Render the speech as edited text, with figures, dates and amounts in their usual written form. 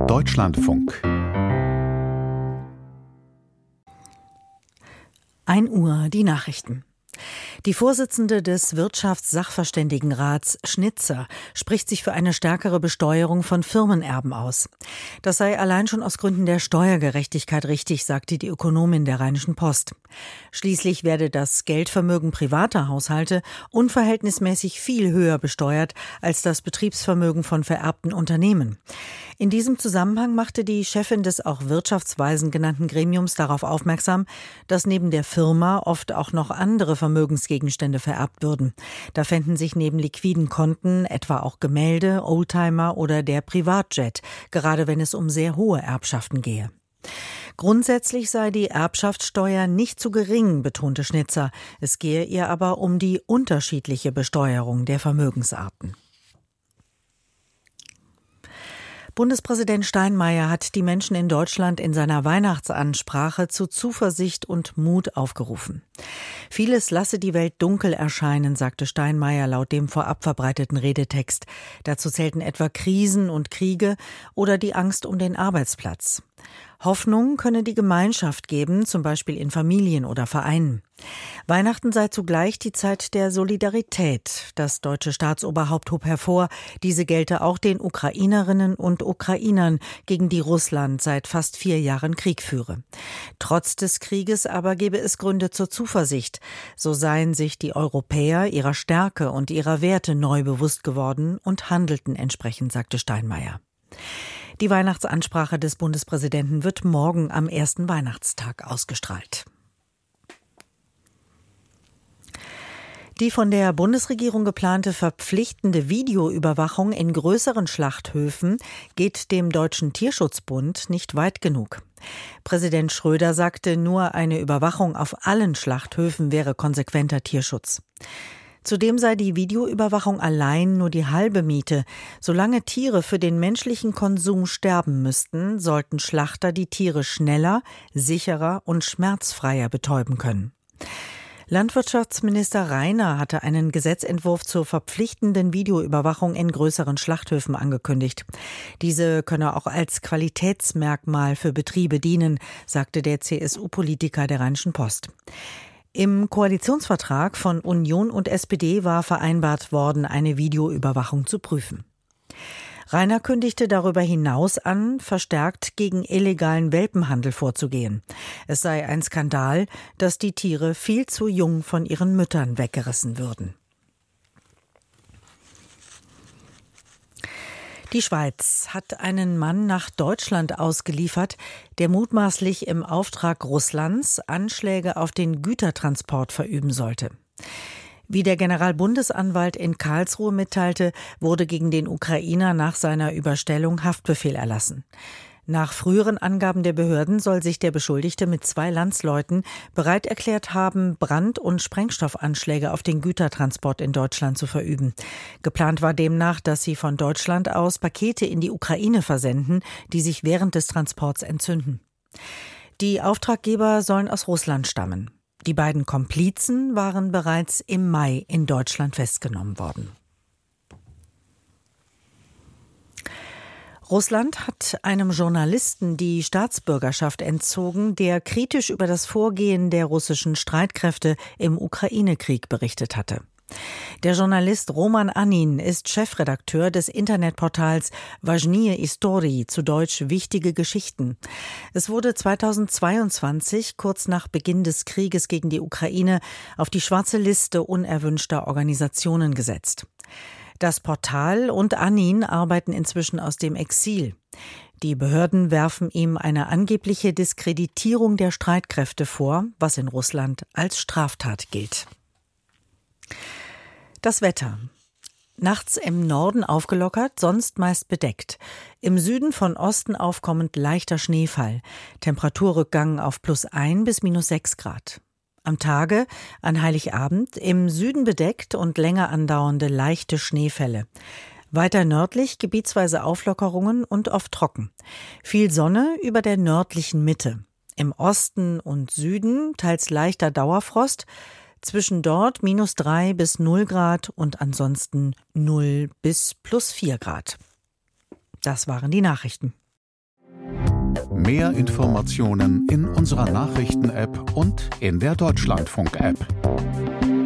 Deutschlandfunk. 1 Uhr, die Nachrichten. Die Vorsitzende des Wirtschaftssachverständigenrats, Schnitzer, spricht sich für eine stärkere Besteuerung von Firmenerben aus. Das sei allein schon aus Gründen der Steuergerechtigkeit richtig, sagte die Ökonomin der Rheinischen Post. Schließlich werde das Geldvermögen privater Haushalte unverhältnismäßig viel höher besteuert als das Betriebsvermögen von vererbten Unternehmen. In diesem Zusammenhang machte die Chefin des auch Wirtschaftsweisen genannten Gremiums darauf aufmerksam, dass neben der Firma oft auch noch andere Vermögensgegenstände vererbt würden. Da fänden sich neben liquiden Konten etwa auch Gemälde, Oldtimer oder der Privatjet, gerade wenn es um sehr hohe Erbschaften gehe. Grundsätzlich sei die Erbschaftssteuer nicht zu gering, betonte Schnitzer. Es gehe ihr aber um die unterschiedliche Besteuerung der Vermögensarten. Bundespräsident Steinmeier hat die Menschen in Deutschland in seiner Weihnachtsansprache zu Zuversicht und Mut aufgerufen. Vieles lasse die Welt dunkel erscheinen, sagte Steinmeier laut dem vorab verbreiteten Redetext. Dazu zählten etwa Krisen und Kriege oder die Angst um den Arbeitsplatz. Hoffnung könne die Gemeinschaft geben, zum Beispiel in Familien oder Vereinen. Weihnachten sei zugleich die Zeit der Solidarität. Das deutsche Staatsoberhaupt hob hervor, diese gelte auch den Ukrainerinnen und Ukrainern, gegen die Russland seit fast 4 Jahren Krieg führe. Trotz des Krieges aber gebe es Gründe zur Zuversicht. So seien sich die Europäer ihrer Stärke und ihrer Werte neu bewusst geworden und handelten entsprechend, sagte Steinmeier. Die Weihnachtsansprache des Bundespräsidenten wird morgen am ersten Weihnachtstag ausgestrahlt. Die von der Bundesregierung geplante verpflichtende Videoüberwachung in größeren Schlachthöfen geht dem Deutschen Tierschutzbund nicht weit genug. Präsident Schröder sagte, nur eine Überwachung auf allen Schlachthöfen wäre konsequenter Tierschutz. Zudem sei die Videoüberwachung allein nur die halbe Miete. Solange Tiere für den menschlichen Konsum sterben müssten, sollten Schlachter die Tiere schneller, sicherer und schmerzfreier betäuben können. Landwirtschaftsminister Rainer hatte einen Gesetzentwurf zur verpflichtenden Videoüberwachung in größeren Schlachthöfen angekündigt. Diese könne auch als Qualitätsmerkmal für Betriebe dienen, sagte der CSU-Politiker der Rheinischen Post. Im Koalitionsvertrag von Union und SPD war vereinbart worden, eine Videoüberwachung zu prüfen. Rainer kündigte darüber hinaus an, verstärkt gegen illegalen Welpenhandel vorzugehen. Es sei ein Skandal, dass die Tiere viel zu jung von ihren Müttern weggerissen würden. Die Schweiz hat einen Mann nach Deutschland ausgeliefert, der mutmaßlich im Auftrag Russlands Anschläge auf den Gütertransport verüben sollte. Wie der Generalbundesanwalt in Karlsruhe mitteilte, wurde gegen den Ukrainer nach seiner Überstellung Haftbefehl erlassen. Nach früheren Angaben der Behörden soll sich der Beschuldigte mit 2 Landsleuten bereit erklärt haben, Brand- und Sprengstoffanschläge auf den Gütertransport in Deutschland zu verüben. Geplant war demnach, dass sie von Deutschland aus Pakete in die Ukraine versenden, die sich während des Transports entzünden. Die Auftraggeber sollen aus Russland stammen. Die beiden Komplizen waren bereits im Mai in Deutschland festgenommen worden. Russland hat einem Journalisten die Staatsbürgerschaft entzogen, der kritisch über das Vorgehen der russischen Streitkräfte im Ukraine-Krieg berichtet hatte. Der Journalist Roman Anin ist Chefredakteur des Internetportals Важные истории, zu Deutsch Wichtige Geschichten. Es wurde 2022, kurz nach Beginn des Krieges gegen die Ukraine, auf die schwarze Liste unerwünschter Organisationen gesetzt. Das Portal und Anin arbeiten inzwischen aus dem Exil. Die Behörden werfen ihm eine angebliche Diskreditierung der Streitkräfte vor, was in Russland als Straftat gilt. Das Wetter. Nachts im Norden aufgelockert, sonst meist bedeckt. Im Süden von Osten aufkommend leichter Schneefall. Temperaturrückgang auf +1 bis -6 Grad. Am Tage, an Heiligabend, im Süden bedeckt und länger andauernde leichte Schneefälle. Weiter nördlich gebietsweise Auflockerungen und oft trocken. Viel Sonne über der nördlichen Mitte. Im Osten und Süden teils leichter Dauerfrost. Zwischen dort -3 bis 0 Grad und ansonsten 0 bis +4 Grad. Das waren die Nachrichten. Mehr Informationen in unserer Nachrichten-App und in der Deutschlandfunk-App.